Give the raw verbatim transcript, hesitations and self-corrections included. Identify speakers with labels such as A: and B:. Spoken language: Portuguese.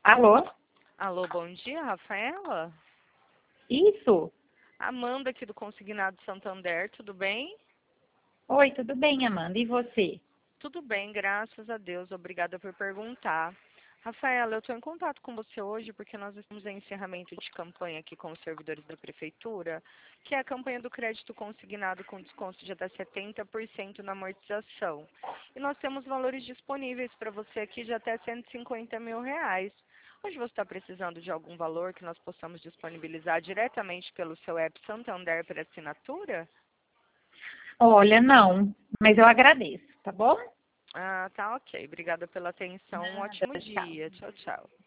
A: Alô?
B: Alô, bom dia, Rafaela?
A: Isso?
B: Amanda aqui do Consignado Santander, tudo bem?
A: Oi, tudo bem, Amanda? E você?
B: Tudo bem, graças a Deus, obrigada por perguntar. Rafaela, eu estou em contato com você hoje porque nós estamos em encerramento de campanha aqui com os servidores da Prefeitura, que é a campanha do crédito consignado com desconto de até setenta por cento na amortização. E nós temos valores disponíveis para você aqui de até cento e cinquenta mil reais. Hoje você está precisando de algum valor que nós possamos disponibilizar diretamente pelo seu app Santander para assinatura?
A: Olha, não, mas eu agradeço, tá bom?
B: Ah, tá ok. Obrigada pela atenção. Um
A: Nada,
B: ótimo
A: tchau.
B: dia. Tchau, tchau.